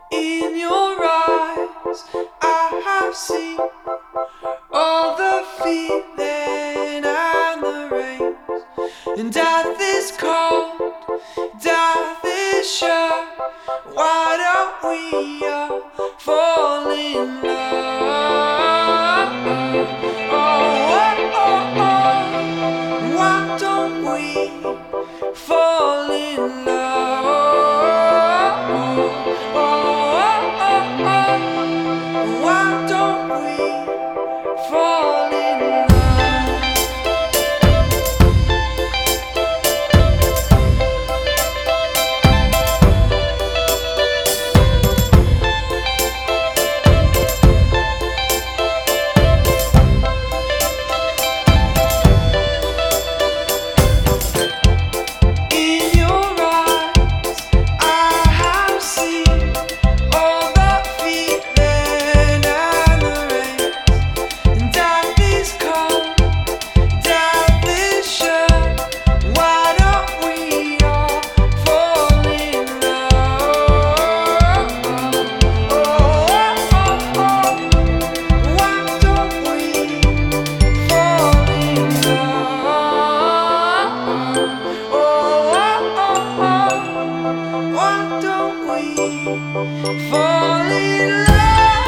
In your eyes, I have seen all the feeling and the rain. And death is cold, death is sure. Why don't we all fall in love? Oh, oh, oh, oh. Why don't we fall in love? Oh, oh, oh, oh. Why don't we fall in love? In your eyes, I have seen all the feeling and the rain. And death is cold, death is sure. Why don't we all fall in love? Oh, oh, oh. Why don't we fall in love? Oh, oh, oh. Why don't we fall in love?